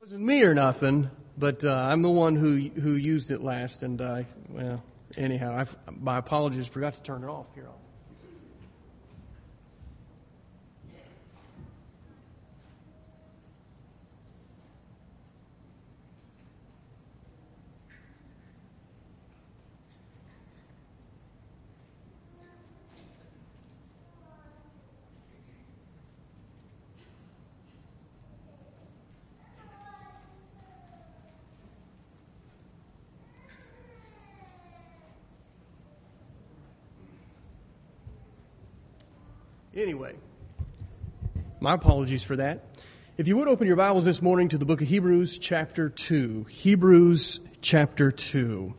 Wasn't me or nothing, but I'm the one who used it last, and anyhow, my apologies. Forgot to turn it off here. Anyway, my apologies for that. If you would open your Bibles this morning to the book of Hebrews chapter 2. Hebrews chapter 2.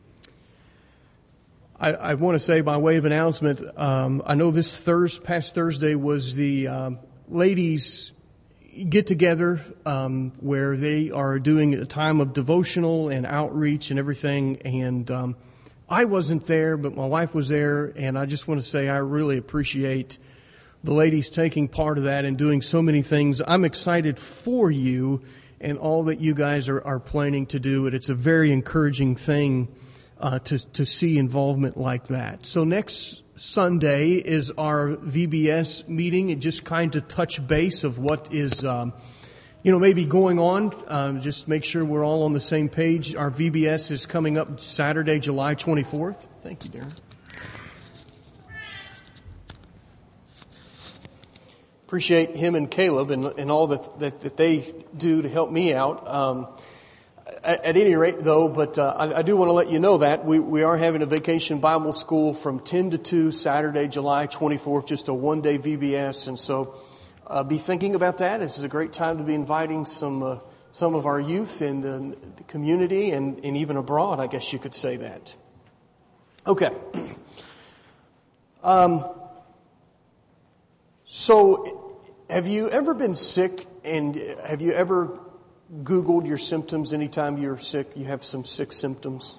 I want to say by way of announcement, I know this past Thursday was the ladies' get-together where they are doing a time of devotional and outreach and everything, and I wasn't there, but my wife was there, and I just want to say I really appreciate the ladies taking part of that and doing so many things. I'm excited for you and all that you guys are planning to do. And it's a very encouraging thing to see involvement like that. So next Sunday is our VBS meeting, and just kind of touch base of what is, maybe going on. Just make sure we're all on the same page. Our VBS is coming up Saturday, July 24th. Thank you, Darren. Appreciate him and Caleb and all that they do to help me out. At any rate, though, but I do want to let you know that we are having a vacation Bible school from 10 to 2 Saturday, July 24th, just a one-day VBS. And so be thinking about that. This is a great time to be inviting some of our youth in the community and even abroad, I guess you could say that. Okay. So, have you ever been sick, and have you ever Googled your symptoms anytime you're sick? You have some sick symptoms?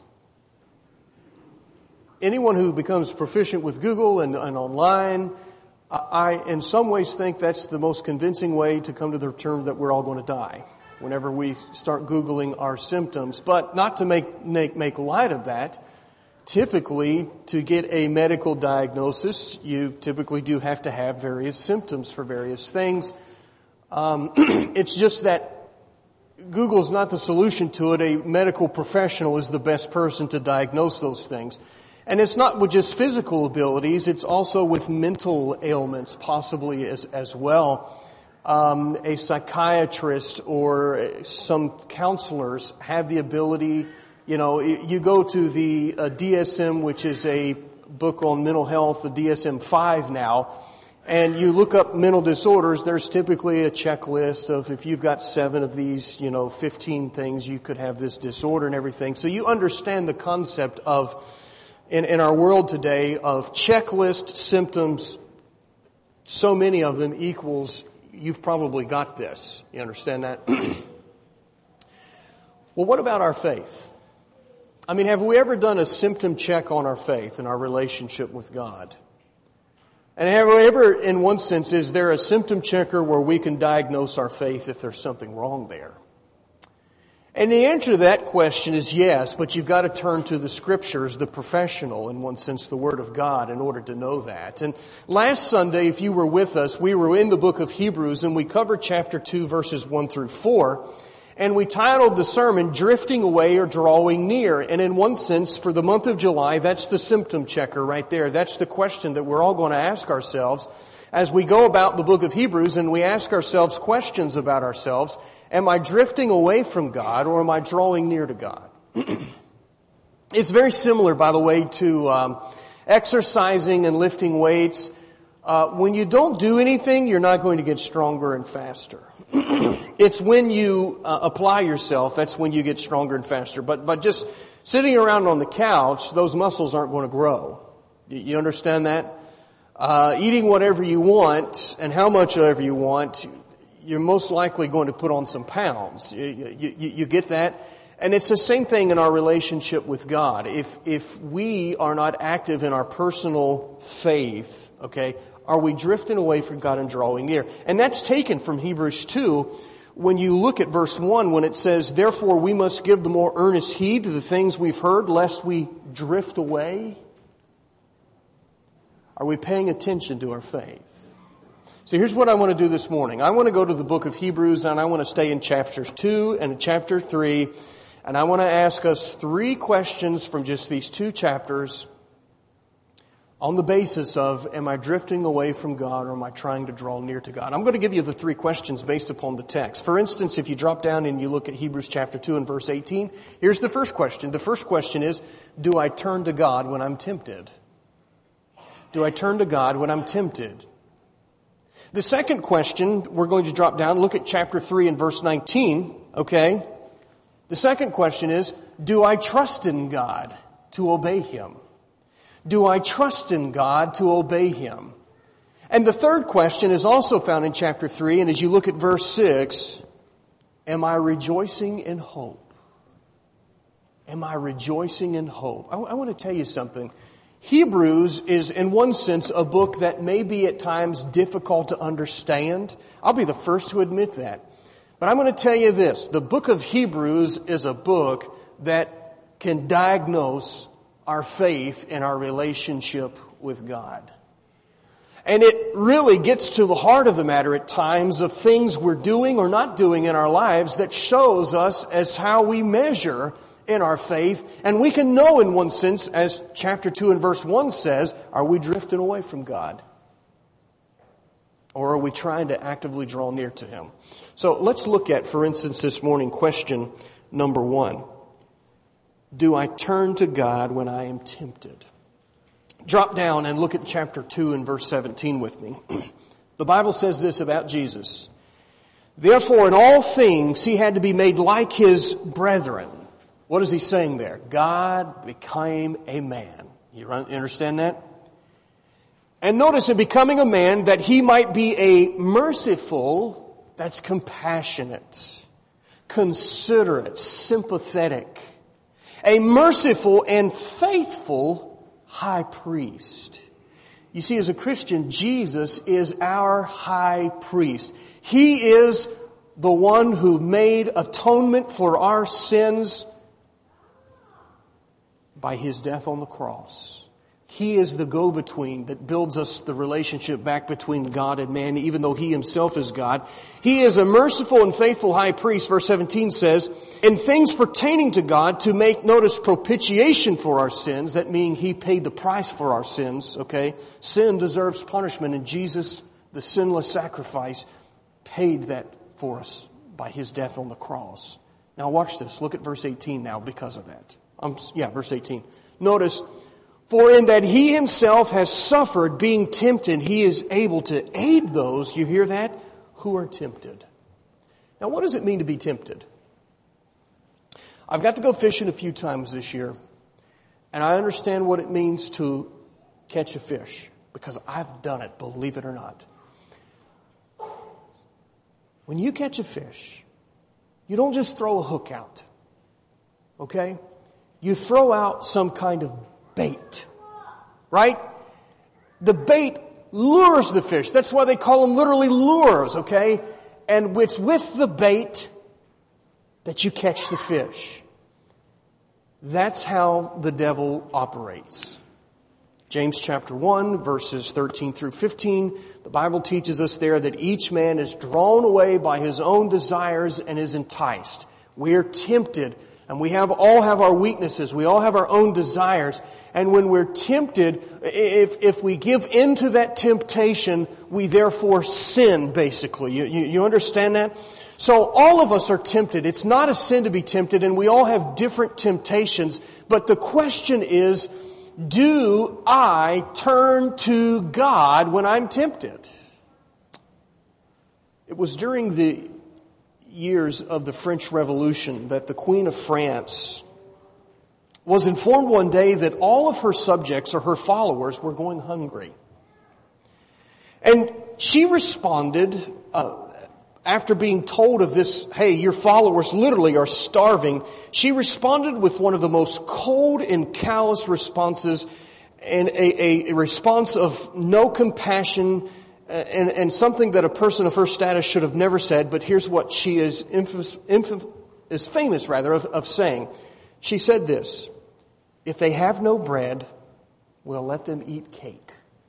Anyone who becomes proficient with Google and online, I in some ways think that's the most convincing way to come to the term that we're all going to die whenever we start Googling our symptoms. But not to make light of that. Typically, to get a medical diagnosis, you typically do have to have various symptoms for various things. It's just that Google's not the solution to it. A medical professional is the best person to diagnose those things. And it's not with just physical abilities, it's also with mental ailments possibly as well. A psychiatrist or some counselors have the ability. You go to the DSM, which is a book on mental health, the DSM-5 now, and you look up mental disorders. There's typically a checklist of if you've got 7 of these, 15 things, you could have this disorder and everything. So you understand the concept of, in our world today, of checklist symptoms, so many of them equals, you've probably got this. You understand that? Well, what about our faith? I mean, have we ever done a symptom check on our faith and our relationship with God? And have we ever, in one sense, is there a symptom checker where we can diagnose our faith if there's something wrong there? And the answer to that question is yes, but you've got to turn to the Scriptures, the professional, in one sense, the Word of God, in order to know that. And last Sunday, if you were with us, we were in the book of Hebrews, and we covered chapter 2, verses 1 through 4. And we titled the sermon, Drifting Away or Drawing Near. And in one sense, for the month of July, that's the symptom checker right there. That's the question that we're all going to ask ourselves as we go about the book of Hebrews and we ask ourselves questions about ourselves. Am I drifting away from God or am I drawing near to God? It's very similar, by the way, to exercising and lifting weights. When you don't do anything, you're not going to get stronger and faster. It's when you apply yourself, that's when you get stronger and faster. But just sitting around on the couch, those muscles aren't going to grow. You understand that? Eating whatever you want and how much ever you want, you're most likely going to put on some pounds. You get that? And it's the same thing in our relationship with God. If we are not active in our personal faith, okay, are we drifting away from God and drawing near? And that's taken from Hebrews 2, when you look at verse 1, when it says, therefore we must give the more earnest heed to the things we've heard, lest we drift away. Are we paying attention to our faith? So here's what I want to do this morning. I want to go to the book of Hebrews, and I want to stay in chapters 2 and chapter 3. And I want to ask us 3 questions from just these 2 chapters on the basis of, am I drifting away from God or am I trying to draw near to God? I'm going to give you the 3 questions based upon the text. For instance, if you drop down and you look at Hebrews chapter 2 and verse 18, here's the first question. The first question is, do I turn to God when I'm tempted? Do I turn to God when I'm tempted? The second question, we're going to drop down, look at chapter 3 and verse 19, okay? The second question is, do I trust in God to obey Him? Do I trust in God to obey Him? And the third question is also found in chapter 3, and as you look at verse 6, am I rejoicing in hope? Am I rejoicing in hope? I want to tell you something. Hebrews is, in one sense, a book that may be at times difficult to understand. I'll be the first to admit that. But I'm going to tell you this. The book of Hebrews is a book that can diagnose our faith and our relationship with God. And it really gets to the heart of the matter at times of things we're doing or not doing in our lives that shows us as how we measure in our faith. And we can know in one sense, as chapter 2 and verse 1 says, are we drifting away from God? Or are we trying to actively draw near to Him? So let's look at, for instance, this morning, question number 1. Do I turn to God when I am tempted? Drop down and look at chapter 2 and verse 17 with me. The Bible says this about Jesus. Therefore, in all things, He had to be made like His brethren. What is He saying there? God became a man. You understand that? And notice, in becoming a man, that He might be a merciful, that's compassionate, considerate, sympathetic, a merciful and faithful high priest. You see, as a Christian, Jesus is our high priest. He is the one who made atonement for our sins by His death on the cross. He is the go-between that builds us the relationship back between God and man, even though He Himself is God. He is a merciful and faithful high priest, verse 17 says, in things pertaining to God to make, notice, propitiation for our sins. That meaning He paid the price for our sins, okay? Sin deserves punishment, and Jesus, the sinless sacrifice, paid that for us by His death on the cross. Now watch this. Look at verse 18 now because of that. Verse 18. Notice, for in that He Himself has suffered being tempted, He is able to aid those, you hear that, who are tempted. Now what does it mean to be tempted? I've got to go fishing a few times this year, and I understand what it means to catch a fish, because I've done it, believe it or not. When you catch a fish, you don't just throw a hook out, okay? You throw out some kind of bait, right? The bait lures the fish. That's why they call them literally lures, okay? And it's with the bait that you catch the fish. That's how the devil operates. James chapter 1, verses 13 through 15, the Bible teaches us there that each man is drawn away by his own desires and is enticed. We are tempted. And we all have our weaknesses. We all have our own desires. And when we're tempted, if we give in to that temptation, we therefore sin, basically. You understand that? So all of us are tempted. It's not a sin to be tempted, and we all have different temptations. But the question is, do I turn to God when I'm tempted? It was during the years of the French Revolution that the Queen of France was informed one day that all of her subjects or her followers were going hungry. And she responded, after being told of this, hey, your followers literally are starving, she responded with one of the most cold and callous responses, and a response of no compassion and something that a person of her status should have never said, but here's what she is famous of saying. She said this: "If they have no bread, we'll let them eat cake."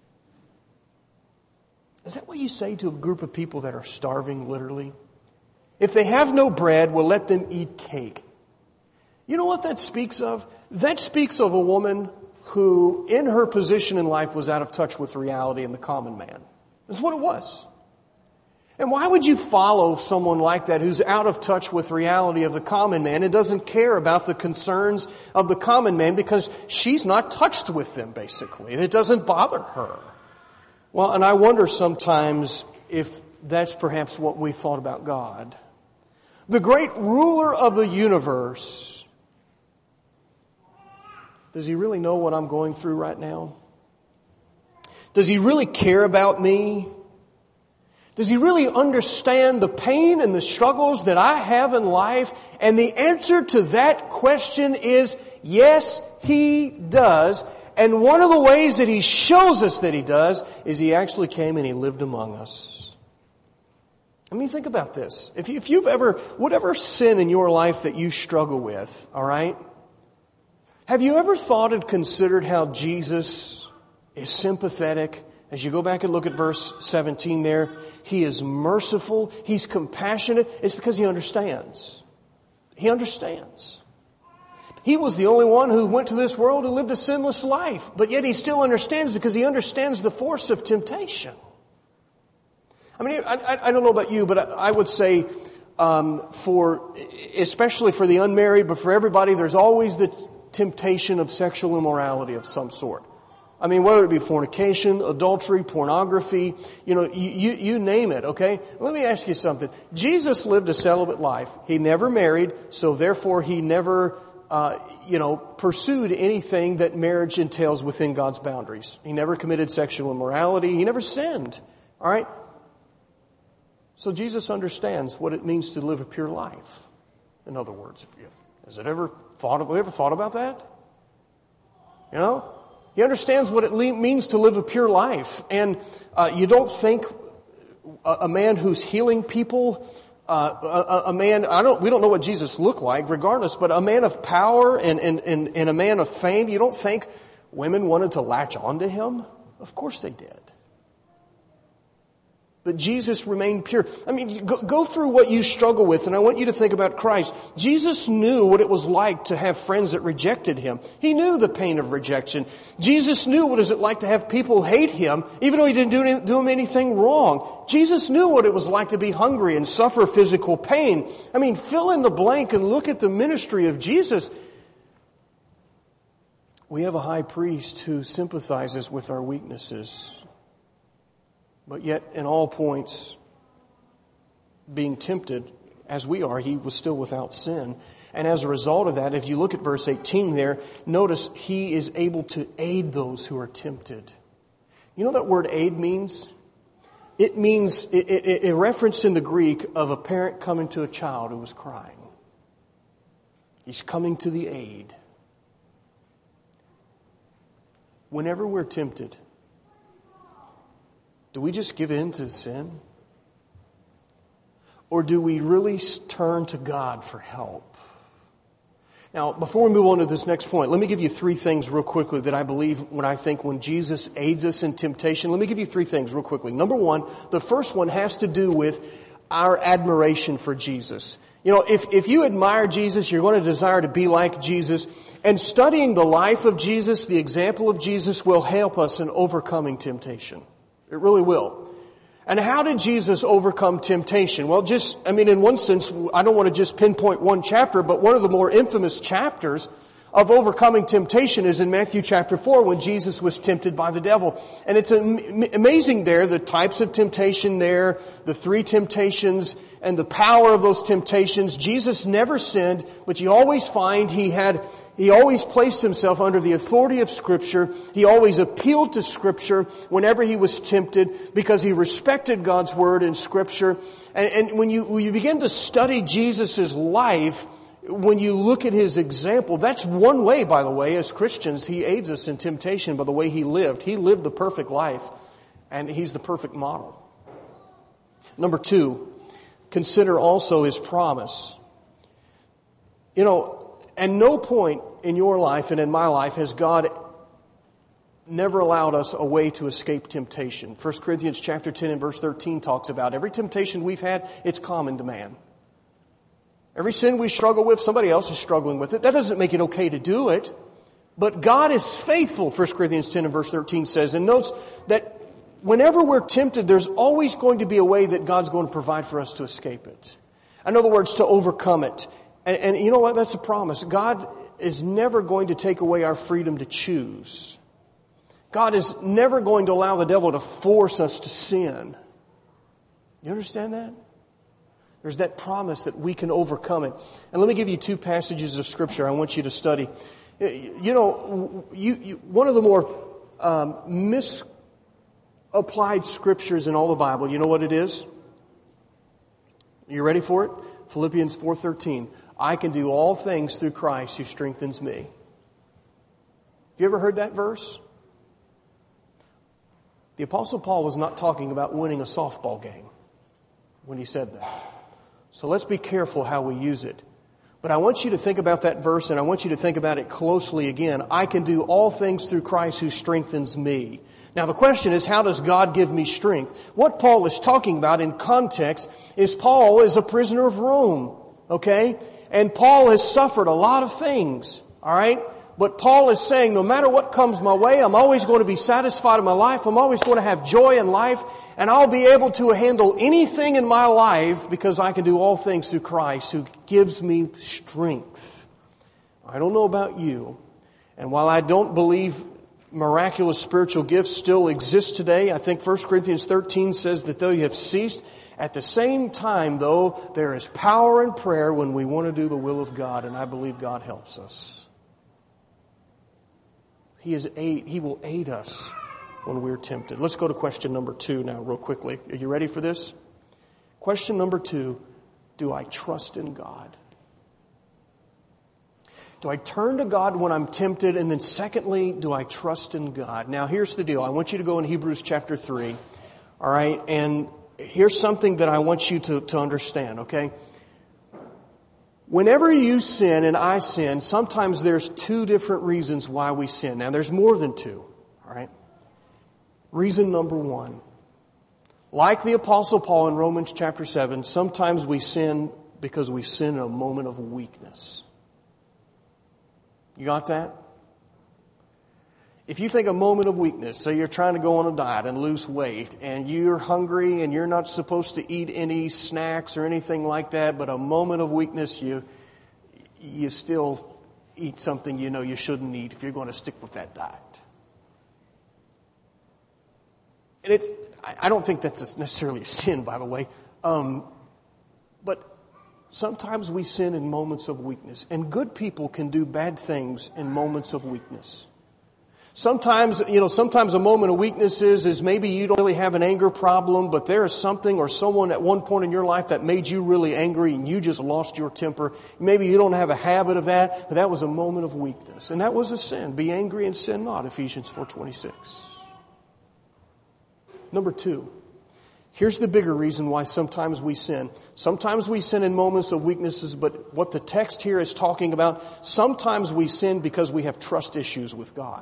Is that what you say to a group of people that are starving, literally? If they have no bread, we'll let them eat cake. You know what that speaks of? That speaks of a woman who, in her position in life, was out of touch with reality and the common man. That's what it was. And why would you follow someone like that who's out of touch with reality of the common man and doesn't care about the concerns of the common man because she's not touched with them, basically? It doesn't bother her. Well, and I wonder sometimes if that's perhaps what we thought about God. The great ruler of the universe. Does He really know what I'm going through right now? Does He really care about me? Does He really understand the pain and the struggles that I have in life? And the answer to that question is yes, He does. And one of the ways that He shows us that He does is He actually came and He lived among us. I mean, think about this. If you've ever, whatever sin in your life that you struggle with, all right? Have you ever thought and considered how Jesus is sympathetic? As you go back and look at verse 17 there, He is merciful, He's compassionate. It's because He understands. He understands. He was the only one who went to this world who lived a sinless life. But yet He still understands because He understands the force of temptation. I mean, I don't know about you, but I would say especially for the unmarried, but for everybody, there's always the temptation of sexual immorality of some sort. I mean, whether it be fornication, adultery, pornography, you name it, okay? Let me ask you something. Jesus lived a celibate life. He never married, so therefore He never pursued anything that marriage entails within God's boundaries. He never committed sexual immorality. He never sinned. All right? So Jesus understands what it means to live a pure life. In other words, have you ever thought about that? You know? He understands what it means to live a pure life. And you don't think a man who's healing people, a man, we don't know what Jesus looked like regardless, but a man of power and a man of fame, you don't think women wanted to latch onto Him? Of course they did. But Jesus remained pure. I mean, go through what you struggle with, and I want you to think about Christ. Jesus knew what it was like to have friends that rejected Him. He knew the pain of rejection. Jesus knew what it was like to have people hate Him, even though He didn't do Him anything wrong. Jesus knew what it was like to be hungry and suffer physical pain. I mean, fill in the blank and look at the ministry of Jesus. We have a high priest who sympathizes with our weaknesses. But yet, in all points, being tempted, as we are, He was still without sin. And as a result of that, if you look at verse 18 there, notice He is able to aid those who are tempted. You know what that word aid means? It means a reference in the Greek of a parent coming to a child who was crying. He's coming to the aid. Whenever we're tempted, do we just give in to sin? Or do we really turn to God for help? Now, before we move on to this next point, let me give you three things real quickly that I believe when Jesus aids us in temptation. Let me give you three things real quickly. Number one, the first one has to do with our admiration for Jesus. You know, if you admire Jesus, you're going to desire to be like Jesus. And studying the life of Jesus, the example of Jesus, will help us in overcoming temptation. It really will. And how did Jesus overcome temptation? Well, in one sense, I don't want to just pinpoint one chapter, but one of the more infamous chapters of overcoming temptation is in Matthew chapter 4 when Jesus was tempted by the devil. And it's amazing there, the types of temptation there, the three temptations, and the power of those temptations. Jesus never sinned, but you always find He always placed Himself under the authority of Scripture. He always appealed to Scripture whenever He was tempted because He respected God's Word in Scripture. And when you begin to study Jesus' life, when you look at His example, that's one way, by the way, as Christians, He aids us in temptation by the way He lived. He lived the perfect life. And He's the perfect model. Number 2, consider also His promise. You know, at no point in your life and in my life has God never allowed us a way to escape temptation. 1 Corinthians chapter 10 and verse 13 talks about every temptation we've had, it's common to man. Every sin we struggle with, somebody else is struggling with it. That doesn't make it okay to do it. But God is faithful, 1 Corinthians 10 and verse 13 says, and notes that whenever we're tempted, there's always going to be a way that God's going to provide for us to escape it. In other words, to overcome it. And you know what? That's a promise. God is never going to take away our freedom to choose. God is never going to allow the devil to force us to sin. You understand that? There's that promise that we can overcome it. And let me give you 2 passages of Scripture I want you to study. You know, one of the more misapplied Scriptures in all the Bible, you know what it is? You ready for it? Philippians 4:13. I can do all things through Christ who strengthens me. Have you ever heard that verse? The Apostle Paul was not talking about winning a softball game when he said that. So let's be careful how we use it. But I want you to think about that verse, and I want you to think about it closely again. I can do all things through Christ who strengthens me. Now the question is, how does God give me strength? What Paul is talking about in context is Paul is a prisoner of Rome, okay? And Paul has suffered a lot of things, all right? But Paul is saying, no matter what comes my way, I'm always going to be satisfied in my life. I'm always going to have joy in life. And I'll be able to handle anything in my life because I can do all things through Christ who gives me strength. I don't know about you. And while I don't believe miraculous spiritual gifts still exist today, I think 1 Corinthians 13 says that though you have ceased, at the same time, though, there is power in prayer when we want to do the will of God. And I believe God helps us. He will aid us when we're tempted. Let's go to question number 2 now real quickly. Are you ready for this? Question number 2, do I trust in God? Do I turn to God when I'm tempted? And then secondly, do I trust in God? Now here's the deal. I want you to go in Hebrews chapter 3. All right? And here's something that I want you to understand, okay? Whenever you sin and I sin, sometimes there's 2 different reasons why we sin. Now, there's more than 2, all right? Reason number 1. Like the Apostle Paul in Romans chapter 7, sometimes we sin because we sin in a moment of weakness. You got that? If you think a moment of weakness, so you're trying to go on a diet and lose weight, and you're hungry and you're not supposed to eat any snacks or anything like that, but a moment of weakness, you still eat something you know you shouldn't eat if you're going to stick with that diet. And I don't think that's necessarily a sin, by the way, but sometimes we sin in moments of weakness, and good people can do bad things in moments of weakness. Sometimes a moment of weakness is maybe you don't really have an anger problem, but there is something or someone at one point in your life that made you really angry and you just lost your temper. Maybe you don't have a habit of that, but that was a moment of weakness. And that was a sin. Be angry and sin not, Ephesians 4:26. Number 2, here's the bigger reason why sometimes we sin. Sometimes we sin in moments of weaknesses, but what the text here is talking about, sometimes we sin because we have trust issues with God.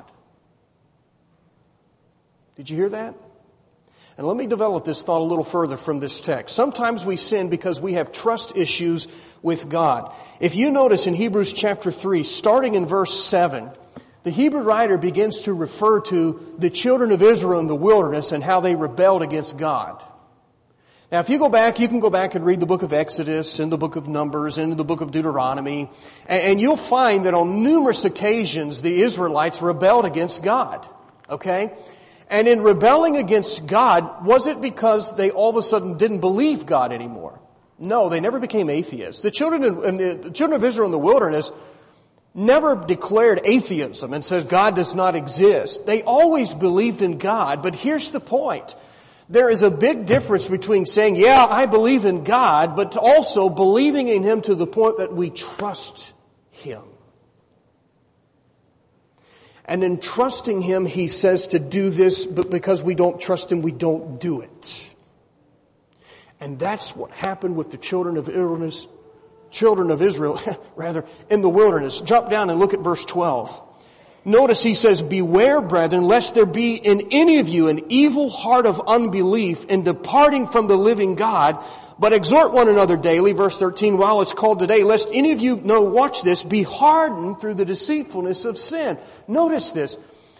Did you hear that? And let me develop this thought a little further from this text. Sometimes we sin because we have trust issues with God. If you notice in Hebrews chapter 3, starting in verse 7, the Hebrew writer begins to refer to the children of Israel in the wilderness and how they rebelled against God. Now, if you can go back and read the book of Exodus and the book of Numbers and the book of Deuteronomy, and you'll find that on numerous occasions the Israelites rebelled against God. Okay? And in rebelling against God, was it because they all of a sudden didn't believe God anymore? No, they never became atheists. The children of Israel in the wilderness never declared atheism and said God does not exist. They always believed in God, but here's the point. There is a big difference between saying, yeah, I believe in God, but also believing in Him to the point that we trust Him. And in trusting Him, He says to do this, but because we don't trust Him, we don't do it. And that's what happened with the children of Israel, rather, in the wilderness. Jump down and look at verse 12. Notice He says, "Beware, brethren, lest there be in any of you an evil heart of unbelief in departing from the living God, but exhort one another daily," verse 13, "while it's called today, lest any of you, watch this, be hardened through the deceitfulness of sin." Notice this.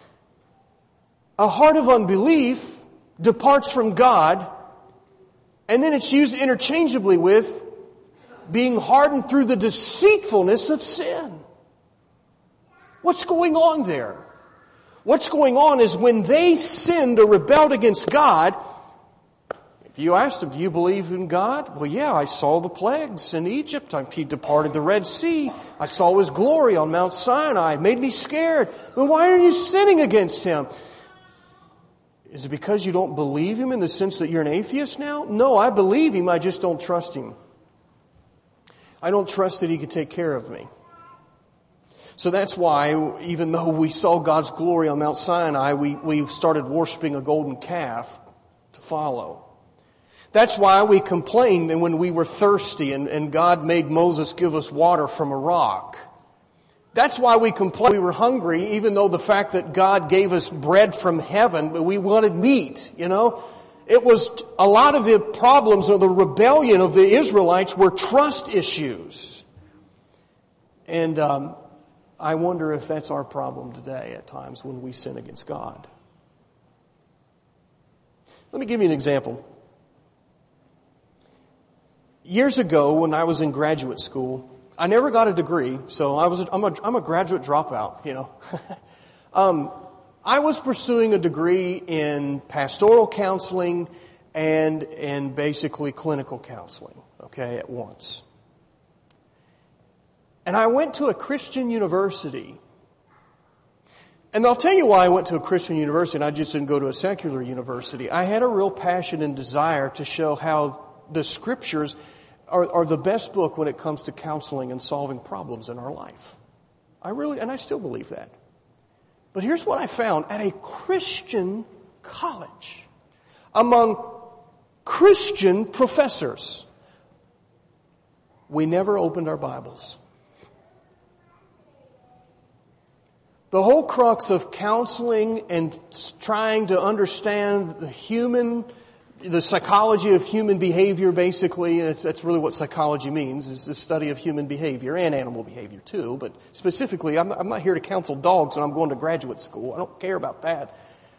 A heart of unbelief departs from God, and then it's used interchangeably with being hardened through the deceitfulness of sin. What's going on there? What's going on is when they sinned or rebelled against God, if you asked them, "Do you believe in God?" "Well, yeah, I saw the plagues in Egypt. He departed the Red Sea. I saw His glory on Mount Sinai. It made me scared." "Well, why are you sinning against Him?" Is it because you don't believe Him in the sense that you're an atheist now? No, I believe Him, I just don't trust Him. I don't trust that He could take care of me. So that's why, even though we saw God's glory on Mount Sinai, we started worshiping a golden calf to follow. That's why we complained when we were thirsty and God made Moses give us water from a rock. That's why we complained we were hungry, even though the fact that God gave us bread from heaven, but we wanted meat, It was a lot of the problems or the rebellion of the Israelites were trust issues. And I wonder if that's our problem today at times when we sin against God. Let me give you an example. Years ago, when I was in graduate school, I never got a degree, so I'm a graduate dropout, I was pursuing a degree in pastoral counseling and basically clinical counseling, at once. And I went to a Christian university. And I'll tell you why I went to a Christian university and I just didn't go to a secular university. I had a real passion and desire to show how the Scriptures are the best book when it comes to counseling and solving problems in our life. I still believe that. But here's what I found. At a Christian college, among Christian professors, we never opened our Bibles. The whole crux of counseling and trying to understand the psychology of human behavior, basically, that's really what psychology means, is the study of human behavior and animal behavior too. But specifically, I'm not here to counsel dogs when I'm going to graduate school. I don't care about that.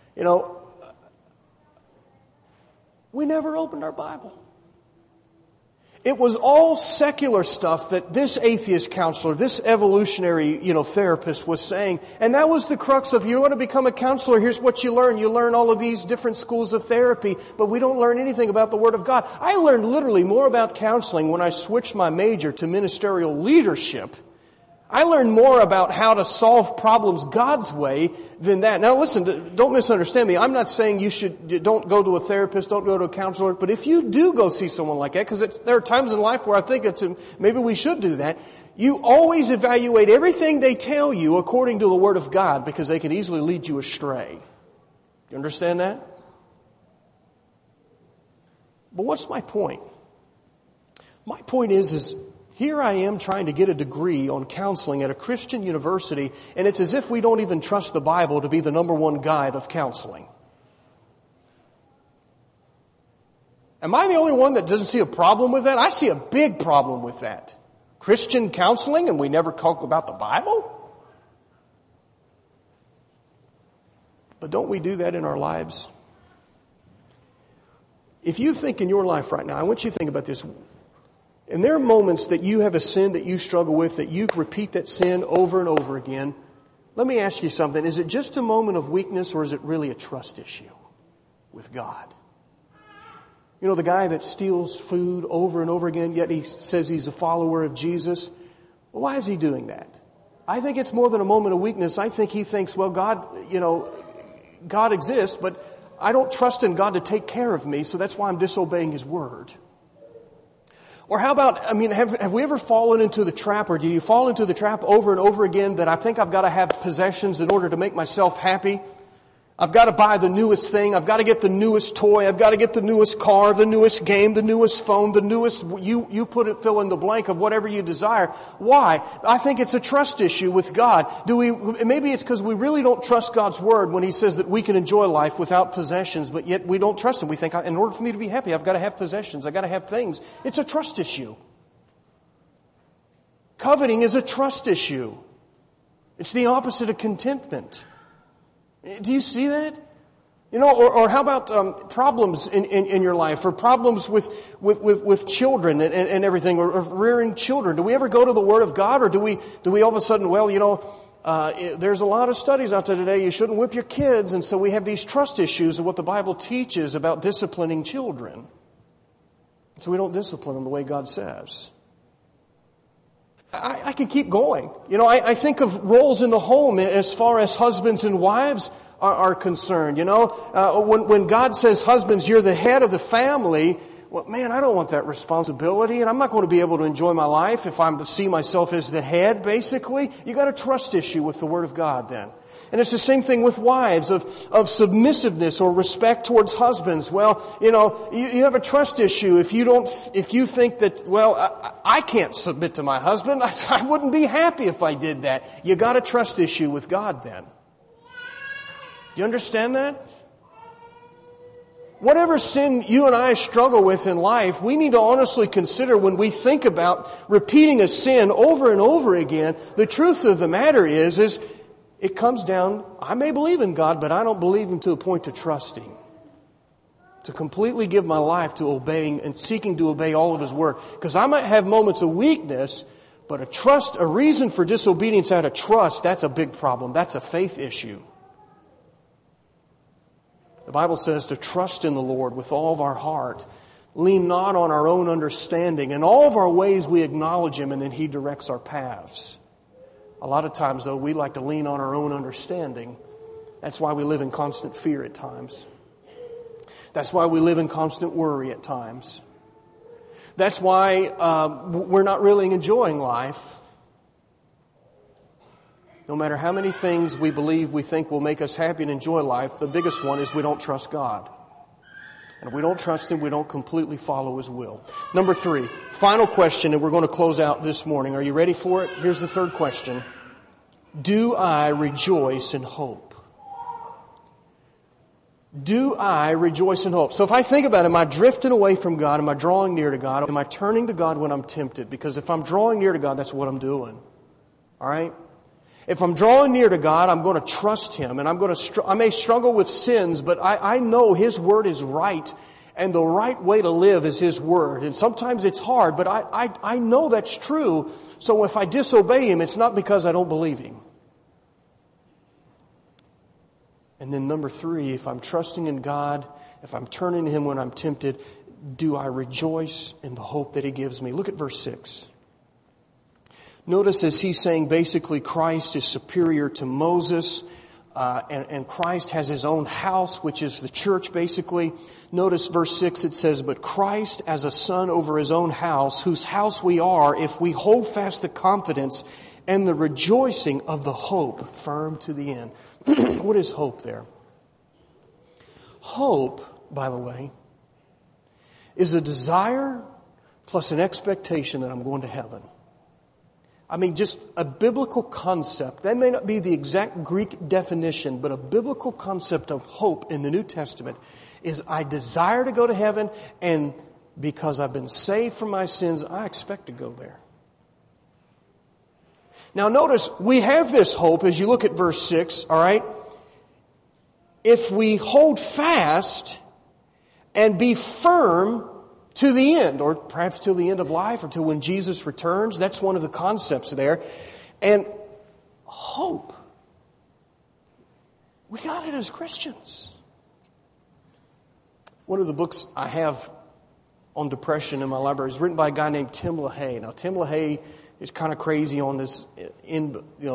We never opened our Bible. It was all secular stuff that this atheist counselor, this evolutionary, therapist was saying. And that was the crux of, you want to become a counselor, here's what you learn. You learn all of these different schools of therapy, but we don't learn anything about the Word of God. I learned literally more about counseling when I switched my major to ministerial leadership. I learned more about how to solve problems God's way than that. Now listen, don't misunderstand me. I'm not saying don't go to a therapist, don't go to a counselor. But if you do go see someone like that, because there are times in life where I think maybe we should do that. You always evaluate everything they tell you according to the Word of God, because they can easily lead you astray. You understand that? But what's my point? My point is here I am trying to get a degree on counseling at a Christian university, and it's as if we don't even trust the Bible to be the number one guide of counseling. Am I the only one that doesn't see a problem with that? I see a big problem with that. Christian counseling, and we never talk about the Bible? But don't we do that in our lives? If you think in your life right now, I want you to think about this. And there are moments that you have a sin that you struggle with, that you repeat that sin over and over again. Let me ask you something. Is it just a moment of weakness, or is it really a trust issue with God? The guy that steals food over and over again, yet he says he's a follower of Jesus. Well, why is he doing that? I think it's more than a moment of weakness. I think he thinks, well, God exists, but I don't trust in God to take care of me, so that's why I'm disobeying His Word. Or how about, have we ever fallen into the trap, or do you fall into the trap over and over again that I think I've got to have possessions in order to make myself happy? I've got to buy the newest thing. I've got to get the newest toy. I've got to get the newest car, the newest game, the newest phone, the newest, you put it, fill in the blank of whatever you desire. Why? I think it's a trust issue with God. Maybe it's because we really don't trust God's Word when He says that we can enjoy life without possessions, but yet we don't trust Him. We think, in order for me to be happy, I've got to have possessions. I've got to have things. It's a trust issue. Coveting is a trust issue. It's the opposite of contentment. Do you see that? Or how about problems in your life, or problems with children and everything, or rearing children? Do we ever go to the Word of God, or do we all of a sudden, there's a lot of studies out there today, you shouldn't whip your kids, and so we have these trust issues of what the Bible teaches about disciplining children. So we don't discipline them the way God says. I can keep going. I think of roles in the home as far as husbands and wives are concerned. When God says, husbands, you're the head of the family, well, man, I don't want that responsibility, and I'm not going to be able to enjoy my life if I see myself as the head, basically. You got a trust issue with the Word of God then. And it's the same thing with wives, of submissiveness or respect towards husbands. Well, you have a trust issue if you think that, I can't submit to my husband. I wouldn't be happy if I did that. You got a trust issue with God then. You understand that? Whatever sin you and I struggle with in life, we need to honestly consider when we think about repeating a sin over and over again. The truth of the matter is it comes down, I may believe in God, but I don't believe Him to the point to trusting. To completely give my life to obeying and seeking to obey all of His Word. Because I might have moments of weakness, but a reason for disobedience out of trust, that's a big problem. That's a faith issue. The Bible says to trust in the Lord with all of our heart. Lean not on our own understanding. In all of our ways we acknowledge Him, and then He directs our paths. A lot of times, though, we like to lean on our own understanding. That's why we live in constant fear at times. That's why we live in constant worry at times. That's why we're not really enjoying life. No matter how many things we think will make us happy and enjoy life, the biggest one is we don't trust God. And if we don't trust Him, we don't completely follow His will. Number 3, final question, and we're going to close out this morning. Are you ready for it? Here's the third question. Do I rejoice in hope? Do I rejoice in hope? So if I think about it, am I drifting away from God? Am I drawing near to God? Am I turning to God when I'm tempted? Because if I'm drawing near to God, that's what I'm doing. All right? If I'm drawing near to God, I'm going to trust Him, and I may struggle with sins, but I know His Word is right, and the right way to live is His Word. And sometimes it's hard, but I know that's true. So if I disobey Him, it's not because I don't believe Him. And then number 3, if I'm trusting in God, if I'm turning to Him when I'm tempted, do I rejoice in the hope that He gives me? Look at verse 6. Notice as he's saying basically Christ is superior to Moses, and Christ has His own house, which is the church basically. Notice verse 6, it says, but Christ as a son over His own house, whose house we are, if we hold fast the confidence and the rejoicing of the hope firm to the end. What is hope there? Hope, by the way, is a desire plus an expectation that I'm going to heaven. Just a biblical concept. That may not be the exact Greek definition, but a biblical concept of hope in the New Testament is I desire to go to heaven, and because I've been saved from my sins, I expect to go there. Now notice, we have this hope as you look at verse 6, all right? If we hold fast and be firm to the end, or perhaps till the end of life, or till when Jesus returns. That's one of the concepts there. And hope. We got it as Christians. One of the books I have on depression in my library is written by a guy named Tim LaHaye. Now, Tim LaHaye is kind of crazy on this end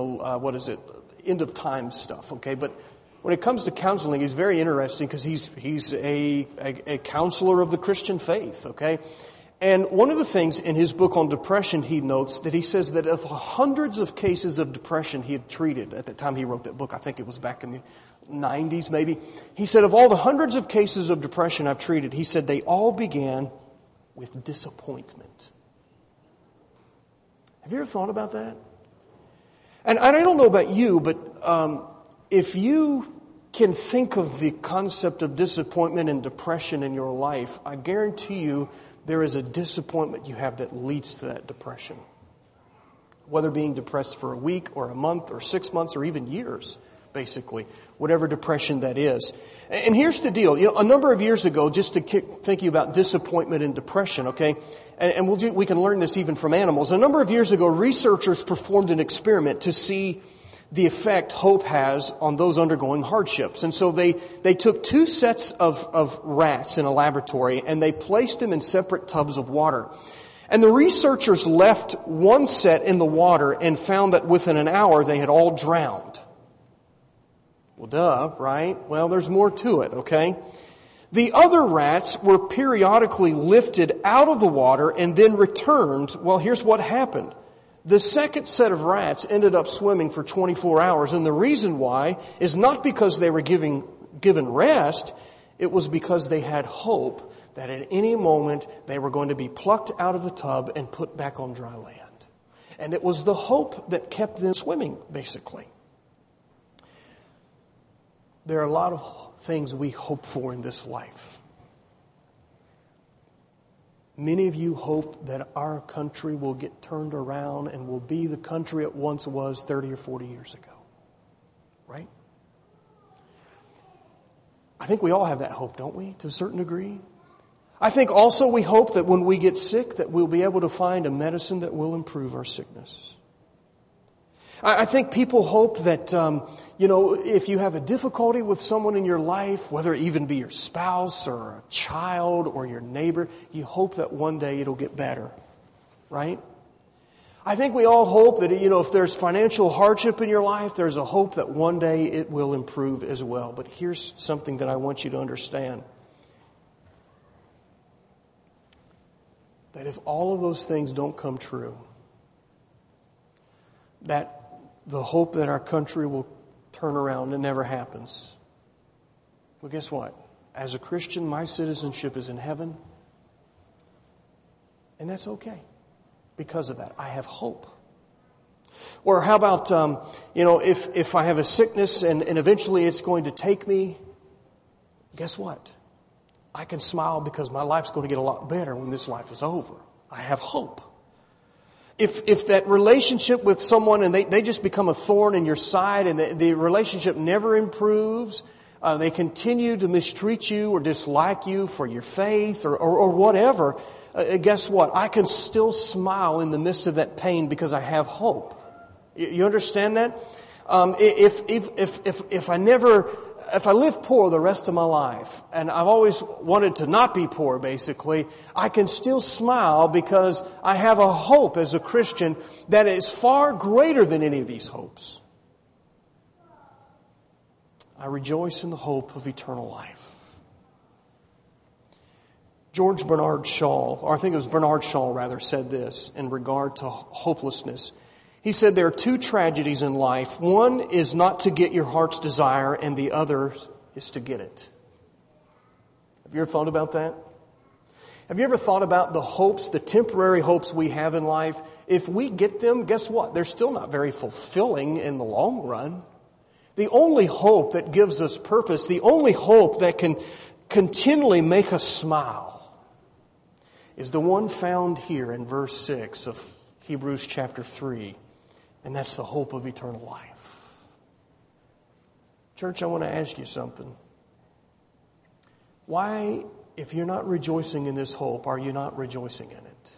of time stuff, okay? But when it comes to counseling, he's very interesting because he's a counselor of the Christian faith, okay? And one of the things in his book on depression, he notes that he says that of hundreds of cases of depression he had treated at the time he wrote that book, I think it was back in the 90s maybe, he said of all the hundreds of cases of depression I've treated, he said they all began with disappointment. Have you ever thought about that? And I don't know about you, but if you can think of the concept of disappointment and depression in your life, I guarantee you there is a disappointment you have that leads to that depression. Whether being depressed for a week or a month or 6 months or even years, basically. Whatever depression that is. And here's the deal. You know, a number of years ago, just to thinking about disappointment and depression, okay? And we can learn this even from animals. A number of years ago, researchers performed an experiment to see the effect hope has on those undergoing hardships. And so they took 2 sets of rats in a laboratory and they placed them in separate tubs of water. And the researchers left one set in the water and found that within an hour they had all drowned. Well, duh, right? Well, there's more to it, okay? The other rats were periodically lifted out of the water and then returned. Well, here's what happened. The second set of rats ended up swimming for 24 hours, and the reason why is not because they were given rest, it was because they had hope that at any moment they were going to be plucked out of the tub and put back on dry land. And it was the hope that kept them swimming, basically. There are a lot of things we hope for in this life. Many of you hope that our country will get turned around and will be the country it once was 30 or 40 years ago. Right? I think we all have that hope, don't we, to a certain degree? I think also we hope that when we get sick that we'll be able to find a medicine that will improve our sickness. I think people hope that, if you have a difficulty with someone in your life, whether it even be your spouse or a child or your neighbor, you hope that one day it'll get better, right? I think we all hope that, if there's financial hardship in your life, there's a hope that one day it will improve as well. But here's something that I want you to understand. That if all of those things don't come true, that the hope that our country will turn around, it never happens. Well, guess what? As a Christian, my citizenship is in heaven. And that's okay. Because of that, I have hope. Or how about, if I have a sickness and eventually it's going to take me, guess what? I can smile because my life's going to get a lot better when this life is over. I have hope. If that relationship with someone and they just become a thorn in your side and the relationship never improves, they continue to mistreat you or dislike you for your faith or whatever, guess what? I can still smile in the midst of that pain because I have hope. You understand that? If I live poor the rest of my life, and I've always wanted to not be poor, basically, I can still smile because I have a hope as a Christian that is far greater than any of these hopes. I rejoice in the hope of eternal life. George Bernard Shaw, or I think it was Bernard Shaw rather, said this in regard to hopelessness. He said there are 2 tragedies in life. One is not to get your heart's desire, and the other is to get it. Have you ever thought about that? Have you ever thought about the hopes, the temporary hopes we have in life? If we get them, guess what? They're still not very fulfilling in the long run. The only hope that gives us purpose, the only hope that can continually make us smile, is the one found here in verse 6 of Hebrews chapter 3. And that's the hope of eternal life. Church, I want to ask you something. Why, if you're not rejoicing in this hope, are you not rejoicing in it?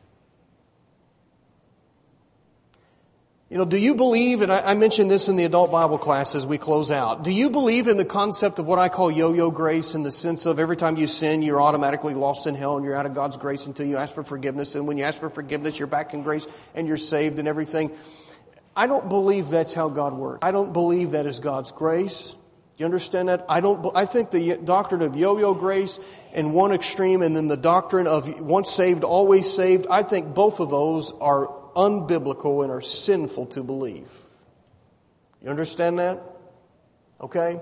Do you believe, and I mentioned this in the adult Bible class as we close out, do you believe in the concept of what I call yo-yo grace, in the sense of every time you sin, you're automatically lost in hell and you're out of God's grace until you ask for forgiveness, and when you ask for forgiveness, you're back in grace and you're saved and everything? I don't believe that's how God works. I don't believe that is God's grace. You understand that? I think the doctrine of yo-yo grace in one extreme and then the doctrine of once saved, always saved, I think both of those are unbiblical and are sinful to believe. You understand that? Okay?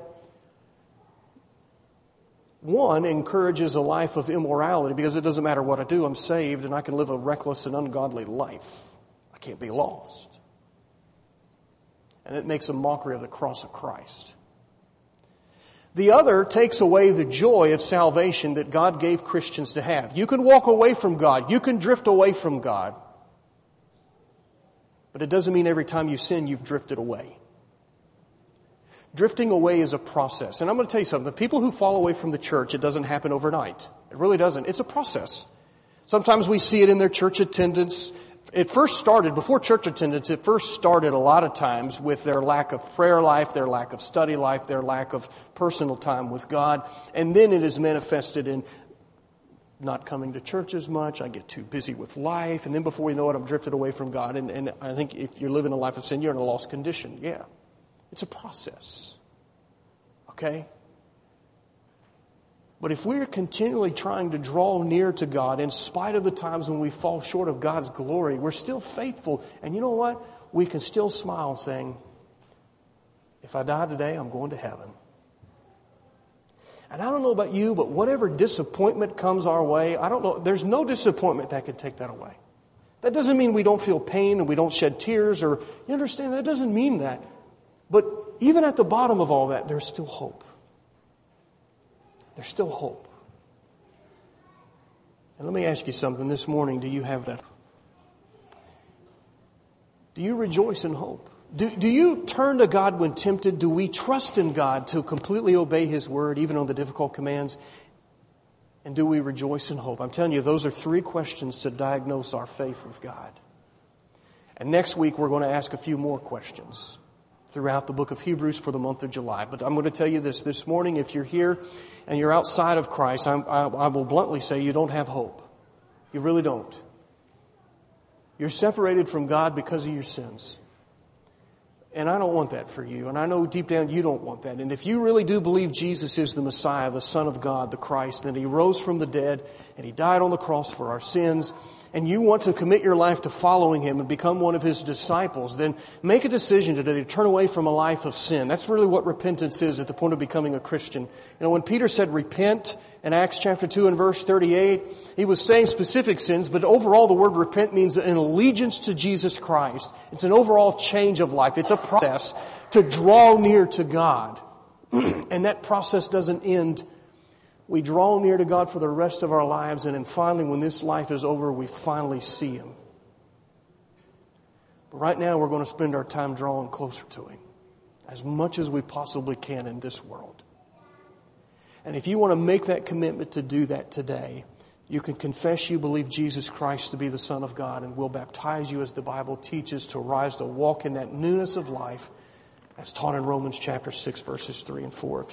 One encourages a life of immorality because it doesn't matter what I do, I'm saved and I can live a reckless and ungodly life. I can't be lost. And it makes a mockery of the cross of Christ. The other takes away the joy of salvation that God gave Christians to have. You can walk away from God. You can drift away from God. But it doesn't mean every time you sin, you've drifted away. Drifting away is a process. And I'm going to tell you something. The people who fall away from the church, it doesn't happen overnight. It really doesn't. It's a process. Sometimes we see it in their church attendance. It first started, before church attendance, it first started a lot of times with their lack of prayer life, their lack of study life, their lack of personal time with God. And then it is manifested in not coming to church as much. I get too busy with life. And then before you know it, I'm drifted away from God. And I think if you're living a life of sin, you're in a lost condition. Yeah. It's a process. Okay? But if we're continually trying to draw near to God, in spite of the times when we fall short of God's glory, we're still faithful. And you know what? We can still smile saying, if I die today, I'm going to heaven. And I don't know about you, but whatever disappointment comes our way, I don't know, there's no disappointment that can take that away. That doesn't mean we don't feel pain and we don't shed tears, or, you understand, that doesn't mean that. But even at the bottom of all that, there's still hope. There's still hope. And let me ask you something this morning. Do you have that? Do you rejoice in hope? Do you turn to God when tempted? Do we trust in God to completely obey His word, even on the difficult commands? And do we rejoice in hope? I'm telling you, those are 3 questions to diagnose our faith with God. And next week, we're going to ask a few more questions throughout the book of Hebrews for the month of July. But I'm going to tell you this morning, if you're here and you're outside of Christ, I will bluntly say you don't have hope. You really don't. You're separated from God because of your sins. And I don't want that for you. And I know deep down you don't want that. And if you really do believe Jesus is the Messiah, the Son of God, the Christ, and that He rose from the dead and He died on the cross for our sins, and you want to commit your life to following Him and become one of His disciples, then make a decision today to turn away from a life of sin. That's really what repentance is at the point of becoming a Christian. You know, when Peter said repent in Acts chapter 2 and verse 38, he was saying specific sins, but overall the word repent means an allegiance to Jesus Christ. It's an overall change of life. It's a process to draw near to God. And that process doesn't end. We draw near to God for the rest of our lives, and then finally, when this life is over, we finally see Him. But right now, we're going to spend our time drawing closer to Him as much as we possibly can in this world. And if you want to make that commitment to do that today, you can confess you believe Jesus Christ to be the Son of God, and we'll baptize you as the Bible teaches to rise to walk in that newness of life as taught in Romans chapter 6, verses 3 and 4.